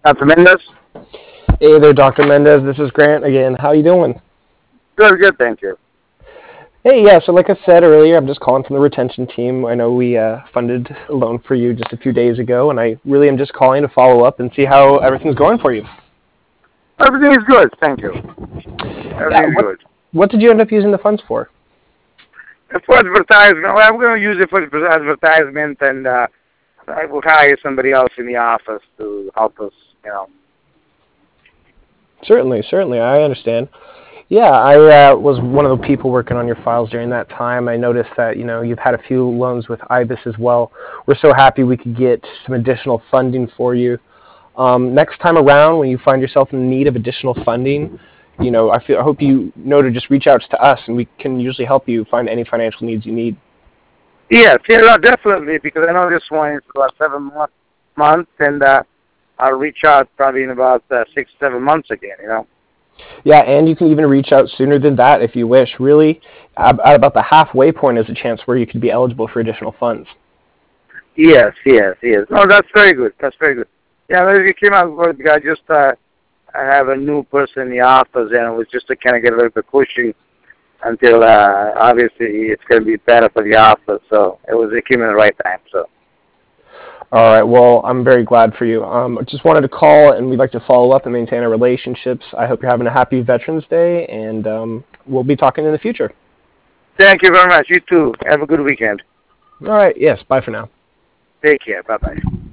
Dr. Mendez? Hey there, Dr. Mendez. This is Grant again. How you doing? Good, good, thank you. Hey, yeah. So like I said earlier, I'm just calling from the retention team. I know we funded a loan for you just a few days ago, and I really am just calling to follow up and see how everything's going for you. Everything is good, thank you. Yeah. Everything is What good. What did you end up using the funds for? For advertisement, well, I'm going to use it for advertisement, and I will hire somebody else in the office to help us, you know. Certainly, certainly. I understand. Yeah, I was one of the people working on your files during that time. I noticed that you've had a few loans with IBIS as well. We're so happy we could get some additional funding for you. Next time around, when you find yourself in need of additional funding, I hope you know to just reach out to us, and we can usually help you find any financial needs you need. Yes, yeah, no, definitely, because I know this one is about 7 months, and I'll reach out probably in about 6, 7 months again, you know. Yeah, and you can even reach out sooner than that if you wish. Really, at about the halfway point is a chance where you could be eligible for additional funds. Yes, yes, yes. No, that's very good. That's very good. Yeah, it came out good. I have a new person in the office, and it was just to kind of get a little bit pushing until obviously it's going to be better for the office. So it came in the right time. So All right. Well, I'm very glad for you. I just wanted to call, and we'd like to follow up and maintain our relationships. I hope you're having a happy Veterans Day, and we'll be talking in the future. thank you very much. You too. Have a good weekend. All right. Yes. Bye for now. Take care. Bye bye.